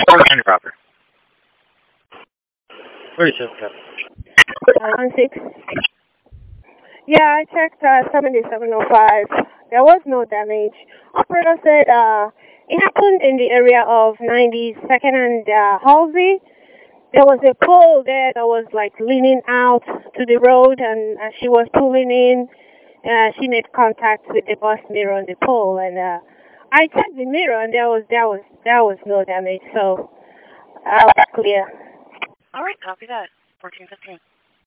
County proper. 37, copy. 16. Yeah, I checked 7705. There was no damage. Operator said it happened in the area of 92nd and Halsey. There was a pole there that was like leaning out to the road, and as she was pulling in, she made contact with the bus mirror on the pole, and I checked the mirror, and there was no damage, so clear. All right, copy that. 1415.